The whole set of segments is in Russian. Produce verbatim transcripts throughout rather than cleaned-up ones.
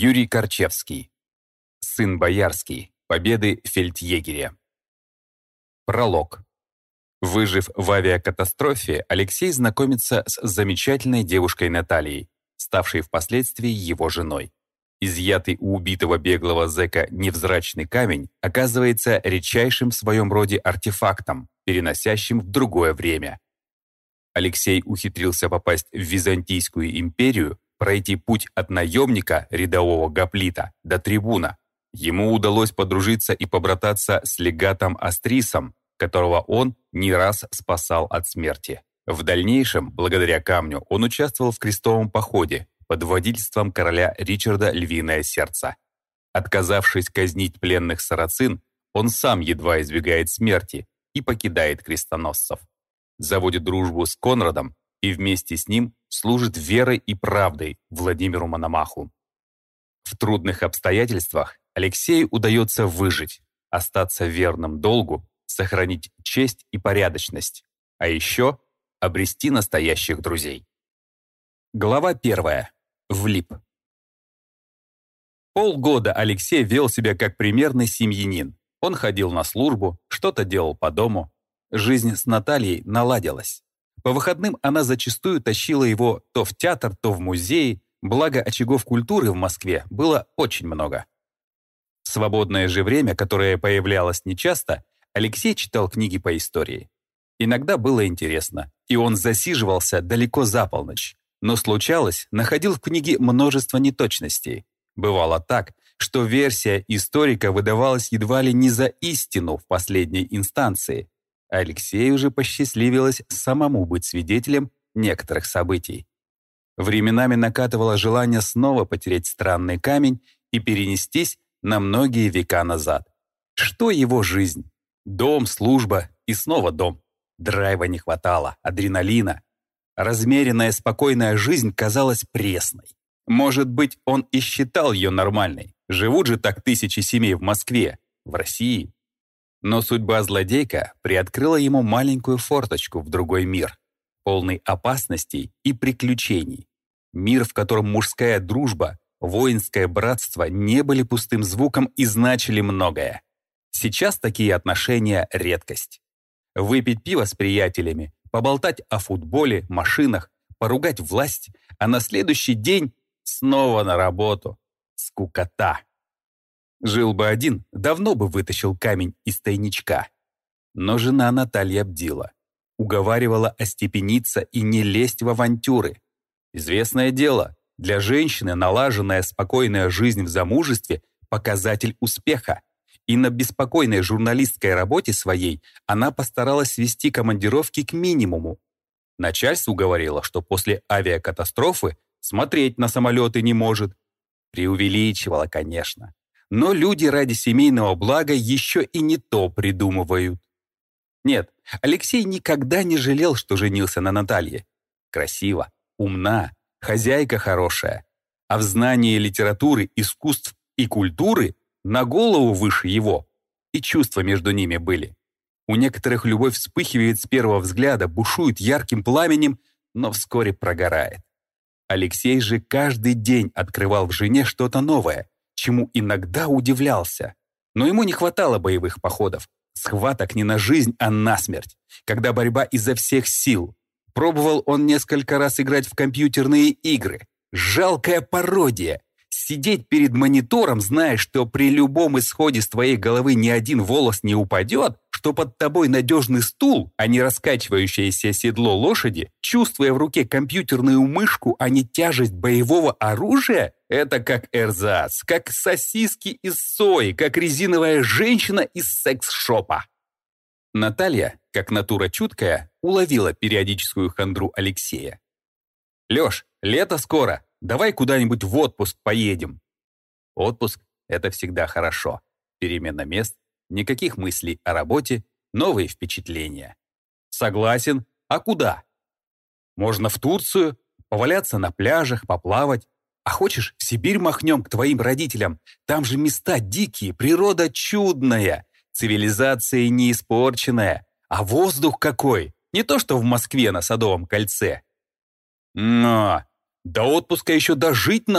Юрий Корчевский. Сын боярский. Победы фельдъегеря. Пролог. Выжив в авиакатастрофе, Алексей знакомится с замечательной девушкой Натальей, ставшей впоследствии его женой. Изъятый у убитого беглого зэка невзрачный камень оказывается редчайшим в своем роде артефактом, переносящим в другое время. Алексей ухитрился попасть в Византийскую империю, пройти путь от наемника, рядового гоплита, до трибуна. Ему удалось подружиться и побрататься с легатом Астрисом, которого он не раз спасал от смерти. В дальнейшем, благодаря камню, он участвовал в крестовом походе под водительством короля Ричарда Львиное Сердце. Отказавшись казнить пленных сарацин, он сам едва избегает смерти и покидает крестоносцев. Заводит дружбу с Конрадом и вместе с ним служит верой и правдой Владимиру Мономаху. В трудных обстоятельствах Алексею удается выжить, остаться верным долгу, сохранить честь и порядочность, а еще обрести настоящих друзей. Глава первая. Влип. Полгода Алексей вел себя как примерный семьянин. Он ходил на службу, что-то делал по дому. Жизнь с Натальей наладилась. По выходным она зачастую тащила его то в театр, то в музей, благо очагов культуры в Москве было очень много. В свободное же время, которое появлялось нечасто, Алексей читал книги по истории. Иногда было интересно, и он засиживался далеко за полночь. Но случалось, находил в книге множество неточностей. Бывало так, что версия историка выдавалась едва ли не за истину в последней инстанции. Алексею же посчастливилось самому быть свидетелем некоторых событий. Временами накатывало желание снова потерять странный камень и перенестись на многие века назад. Что его жизнь? Дом, служба и снова дом. Драйва не хватало, адреналина. Размеренная, спокойная жизнь казалась пресной. Может быть, он и считал ее нормальной. Живут же так тысячи семей в Москве, в России. Но судьба-злодейка приоткрыла ему маленькую форточку в другой мир, полный опасностей и приключений. Мир, в котором мужская дружба, воинское братство не были пустым звуком и значили многое. Сейчас такие отношения — редкость. Выпить пиво с приятелями, поболтать о футболе, машинах, поругать власть, а на следующий день снова на работу. Скукота. Жил бы один, давно бы вытащил камень из тайничка. Но жена Наталья бдила. Уговаривала остепениться и не лезть в авантюры. Известное дело, для женщины налаженная спокойная жизнь в замужестве – показатель успеха. И на беспокойной журналистской работе своей она постаралась свести командировки к минимуму. Начальству говорила, что после авиакатастрофы смотреть на самолеты не может. Преувеличивала, конечно. Но люди ради семейного блага еще и не то придумывают. Нет, Алексей никогда не жалел, что женился на Наталье. Красиво, умна, хозяйка хорошая. А в знании литературы, искусств и культуры на голову выше его. И чувства между ними были. У некоторых любовь вспыхивает с первого взгляда, бушует ярким пламенем, но вскоре прогорает. Алексей же каждый день открывал в жене что-то новое, чему иногда удивлялся. Но ему не хватало боевых походов, схваток не на жизнь, а на смерть, когда борьба изо всех сил. Пробовал он несколько раз играть в компьютерные игры. Жалкая пародия. Сидеть перед монитором, зная, что при любом исходе с твоей головы ни один волос не упадет, что под тобой надежный стул, а не раскачивающееся седло лошади, чувствуя в руке компьютерную мышку, а не тяжесть боевого оружия, это как эрзац, как сосиски из сои, как резиновая женщина из секс-шопа. Наталья, как натура чуткая, уловила периодическую хандру Алексея. «Лёш, лето скоро. Давай куда-нибудь в отпуск поедем». Отпуск — это всегда хорошо. Перемена мест, никаких мыслей о работе, новые впечатления. Согласен. А куда? Можно в Турцию, поваляться на пляжах, поплавать. А хочешь, в Сибирь махнем к твоим родителям? Там же места дикие, природа чудная, цивилизация не испорченная. А воздух какой! Не то что в Москве на Садовом кольце. Но... До отпуска еще дожить надо,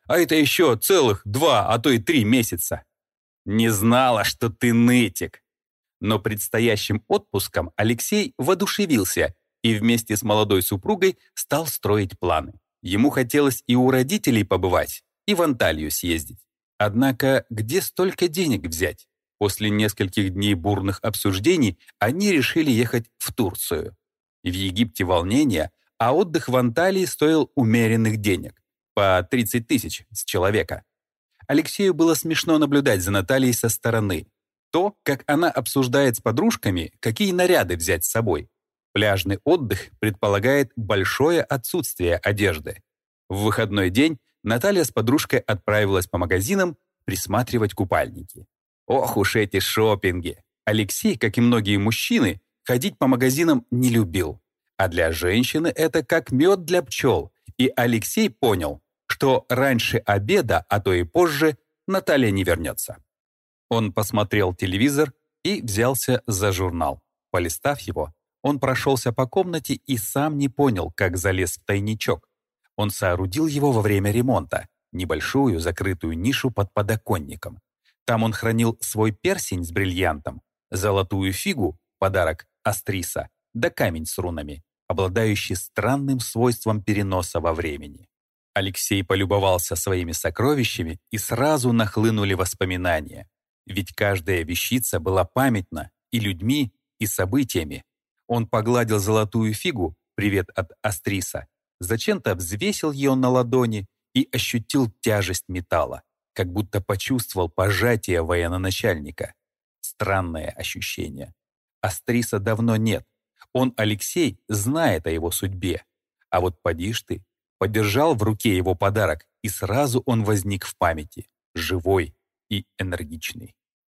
А это еще целых два, а то и три месяца. Не знала, что ты нытик. Но предстоящим отпуском Алексей воодушевился и вместе с молодой супругой стал строить планы. Ему хотелось и у родителей побывать, и в Анталию съездить. Однако где столько денег взять? После нескольких дней бурных обсуждений они решили ехать в Турцию. В Египте волнение, а отдых в Анталии стоил умеренных денег, по тридцать тысяч с человека. Алексею было смешно наблюдать за Натальей со стороны. То, как она обсуждает с подружками, какие наряды взять с собой. Пляжный отдых предполагает большое отсутствие одежды. В выходной день Наталья с подружкой отправилась по магазинам присматривать купальники. Ох уж эти шопинги! Алексей, как и многие мужчины, ходить по магазинам не любил. А для женщины это как мед для пчел. И Алексей понял, что раньше обеда, а то и позже, Наталья не вернется. Он посмотрел телевизор и взялся за журнал. Полистав его, он прошелся по комнате и сам не понял, как залез в тайничок. Он соорудил его во время ремонта, небольшую закрытую нишу под подоконником. Там он хранил свой перстень с бриллиантом, золотую фигу, подарок Астриса, да камень с рунами, обладающий странным свойством переноса во времени. Алексей полюбовался своими сокровищами, и сразу нахлынули воспоминания. Ведь каждая вещица была памятна и людьми, и событиями. Он погладил золотую фигу, привет от Астриса, зачем-то взвесил ее на ладони и ощутил тяжесть металла, как будто почувствовал пожатие военачальника. Странное ощущение. Астриса давно нет. Он, Алексей, знает о его судьбе. А вот поди ж ты, подержал в руке его подарок, и сразу он возник в памяти, живой и энергичный.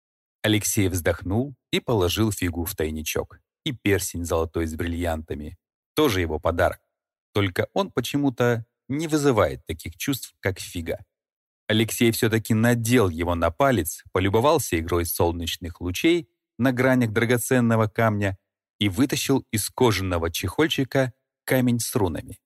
Алексей вздохнул и положил фигу в тайничок. И перстень золотой с бриллиантами. Тоже его подарок. Только он почему-то не вызывает таких чувств, как фига. Алексей все-таки надел его на палец, полюбовался игрой солнечных лучей на гранях драгоценного камня и вытащил из кожаного чехольчика камень с рунами.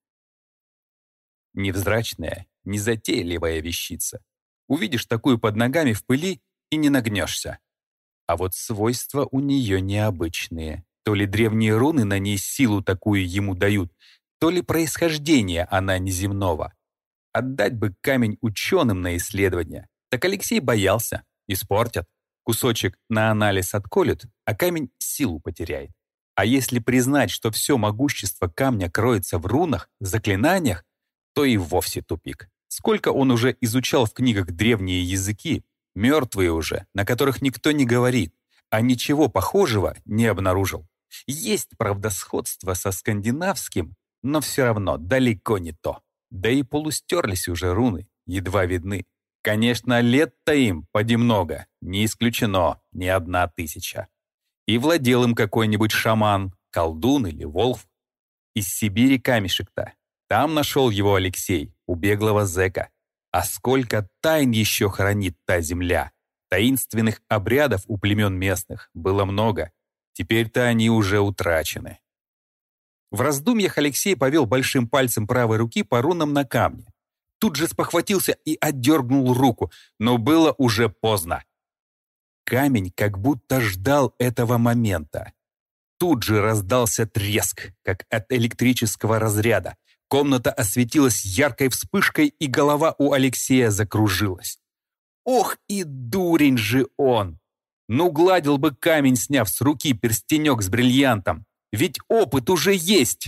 Невзрачная, незатейливая вещица. Увидишь такую под ногами в пыли и не нагнешься. А вот свойства у нее необычные. То ли древние руны на ней силу такую ему дают, то ли происхождение она неземного. Отдать бы камень ученым на исследование. Так Алексей боялся. Испортят. Кусочек на анализ отколют, а камень силу потеряет. А если признать, что все могущество камня кроется в рунах, заклинаниях, то и вовсе тупик. Сколько он уже изучал в книгах древние языки, мертвые уже, на которых никто не говорит, а ничего похожего не обнаружил. Есть, правда, сходство со скандинавским, но все равно далеко не то. Да и полустерлись уже руны, едва видны. Конечно, лет-то им поди много, не исключено, не одна тысяча. И владел им какой-нибудь шаман, колдун или волхв. Из Сибири камешек-то. Там нашел его Алексей, у беглого зэка. А сколько тайн еще хранит та земля. Таинственных обрядов у племен местных было много. Теперь-то они уже утрачены. В раздумьях Алексей повел большим пальцем правой руки по рунам на камне. Тут же спохватился и отдернул руку, но было уже поздно. Камень как будто ждал этого момента. Тут же раздался треск, как от электрического разряда. Комната осветилась яркой вспышкой, и голова у Алексея закружилась. Ох и дурень же он! Ну, гладил бы камень, сняв с руки перстенек с бриллиантом. Ведь опыт уже есть!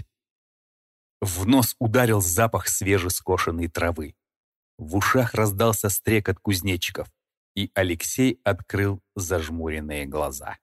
В нос ударил запах свежескошенной травы. В ушах раздался стрекот кузнечиков, и Алексей открыл зажмуренные глаза.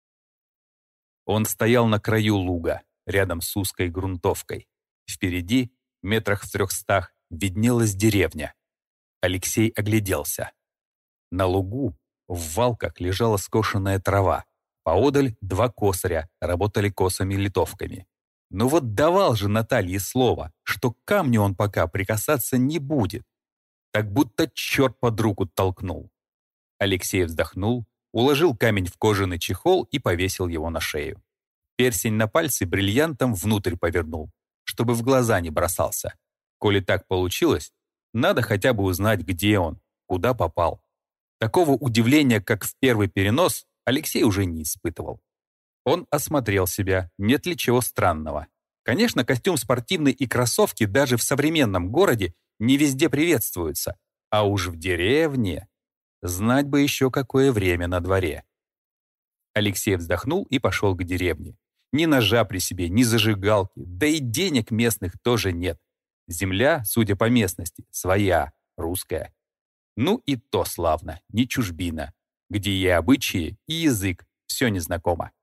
Он стоял на краю луга, рядом с узкой грунтовкой. Впереди, метрах в трехстах, виднелась деревня. Алексей огляделся. На лугу в валках лежала скошенная трава. Поодаль два косаря работали косами-литовками. Но вот давал же Наталье слово, что к камню он пока прикасаться не будет. Так будто черт под руку толкнул. Алексей вздохнул, уложил камень в кожаный чехол и повесил его на шею. Перстень на пальце бриллиантом внутрь повернул, чтобы в глаза не бросался. Коли так получилось, Надо хотя бы узнать, где он, куда попал. Такого удивления, как в первый перенос, Алексей уже не испытывал. Он осмотрел себя, нет ли чего странного. Конечно, костюм спортивный и кроссовки даже в современном городе не везде приветствуются, а уж в деревне знать бы еще какое время на дворе. Алексей вздохнул и пошел к деревне. Ни ножа при себе, ни зажигалки, да и денег местных тоже нет. Земля, судя по местности, своя, русская. Ну и то славно, не чужбина, где и обычаи, и язык, все незнакомо.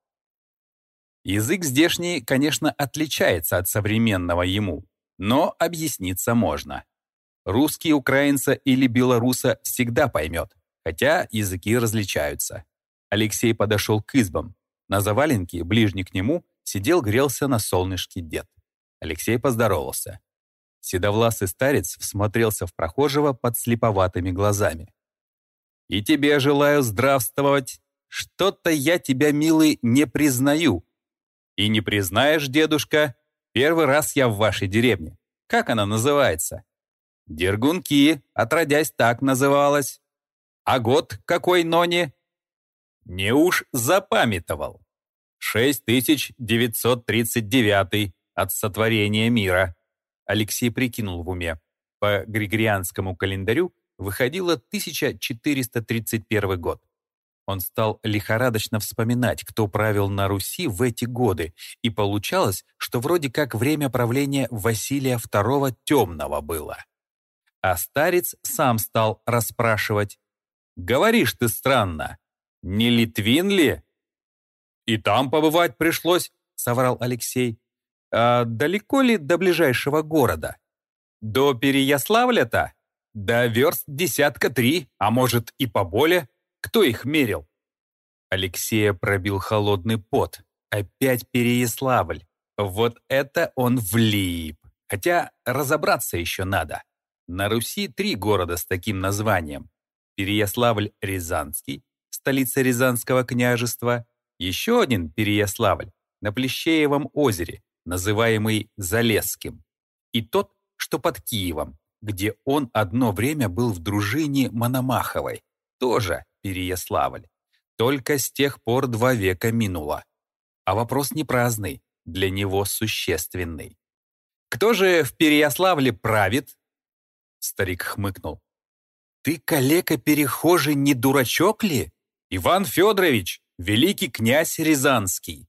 Язык здешний, конечно, отличается от современного ему, но объясниться можно. Русский украинца или белоруса всегда поймет, хотя языки различаются. Алексей подошел к избам. На заваленке, ближний к нему, сидел, грелся на солнышке дед. Алексей поздоровался. Седовласый старец всмотрелся в прохожего под слеповатыми глазами. «И тебе желаю здравствовать. Что-то я тебя, милый, не признаю». «И не признаешь, дедушка? Первый раз я в вашей деревне. Как она называется?» «Дергунки, отродясь, так называлась». «А год какой, Нони?» «Не уж запамятовал. шесть тысяч девятьсот тридцать девятый от сотворения мира». Алексей прикинул в уме. По григорианскому календарю выходило тысяча четыреста тридцать первый год. Он стал лихорадочно вспоминать, кто правил на Руси в эти годы, и получалось, что вроде как время правления Василия второго Темного было. А старец сам стал расспрашивать. «Говоришь ты странно, не Литвин ли?» «И там побывать пришлось», — соврал Алексей. «А далеко ли до ближайшего города?» «До Переяславля-то? Да верст десятка три, а может и поболее. Кто их мерил?» Алексея пробил холодный пот. Опять Переяславль. Вот это он влип. Хотя разобраться еще надо. На Руси три города с таким названием. Переяславль-Рязанский, столица Рязанского княжества. Еще один Переяславль на Плещеевом озере, называемый Залесским. И тот, что под Киевом, где он одно время был в дружине Мономаховой. Тоже Переяславль. Только с тех пор два века минуло. А вопрос не праздный, для него существенный. «Кто же в Переяславле правит?» Старик хмыкнул. «Ты, калека-перехожий, не дурачок ли? Иван Федорович, великий князь Рязанский».